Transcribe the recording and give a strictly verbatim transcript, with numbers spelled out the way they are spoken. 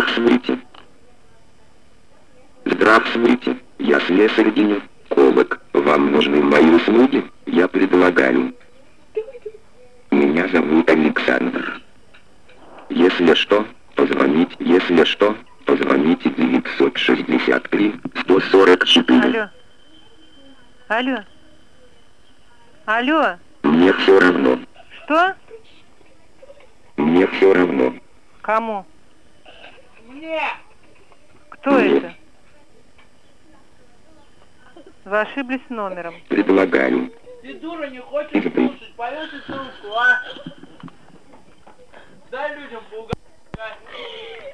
Здравствуйте. Здравствуйте, я слесарь-гинеколог. Вам нужны мои услуги? Я предлагаю. Меня зовут Александр. Если что, позвоните. Если что, позвоните девятьсот шестьдесят три сто сорок четыре. Алло. Алло. Алло. Мне все равно. Что? Мне все равно. Кому? Мне. Кто Мне. это? Вы ошиблись номером. Предлагаю. Ты дура, не хочешь слушать? Повесить трубку, а? Дай людям поугадать.